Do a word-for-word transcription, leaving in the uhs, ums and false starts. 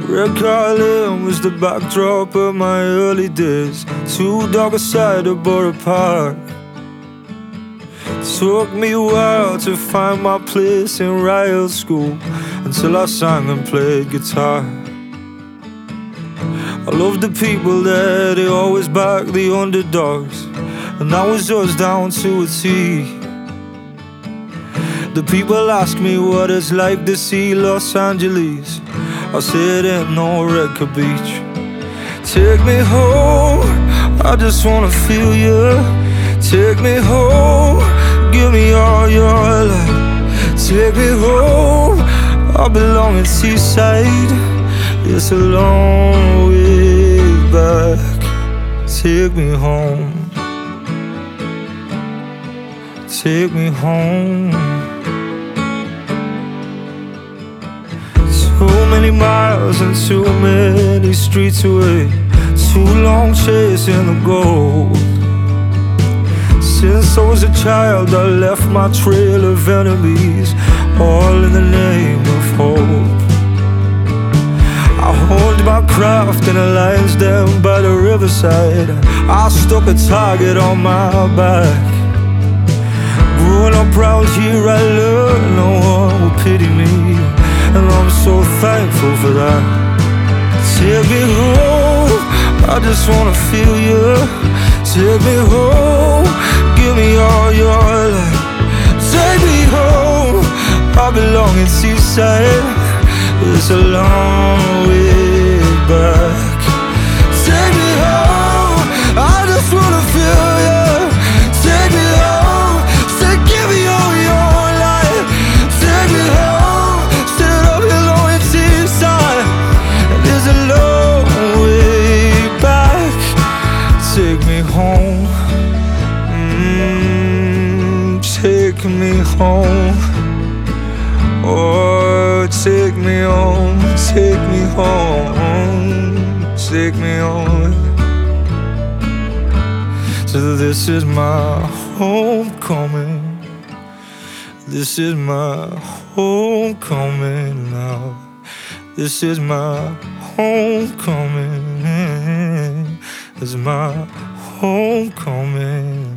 Red Carlin was the backdrop of my early days. Two dog aside a Borough Park. Took me a while to find my place in riot school, until I sang and played guitar. I loved the people there, they always backed the underdogs, and that was us down to a T. The people ask me what it's like to see Los Angeles. I said it ain't no record beach. Take me home, I just wanna feel you. Take me home, give me all your love. Take me home, I belong in Seaside. It's a long way back. Take me home, take me home. Too many miles and too many streets away, too long chasing the gold. Since I was a child I left my trail of enemies, all in the name of hope. I honed my craft in a lion's den by the riverside. I stuck a target on my back. Growing up round here I learned no one will pity me, and I'm so thankful for that. Take me home, I just wanna feel you. Take me home, give me all your love. Take me home, I belong in Seaside. It's a long way back. Take me home, I just wanna feel you. Take me home, say give me all your life. Take me home, sit up here low in Seaside. There's a long way back. Take me home, mm, take me home. Oh, take me home, take me home, take me home. So this is my homecoming. This is my homecoming now. This is my homecoming. This is my homecoming.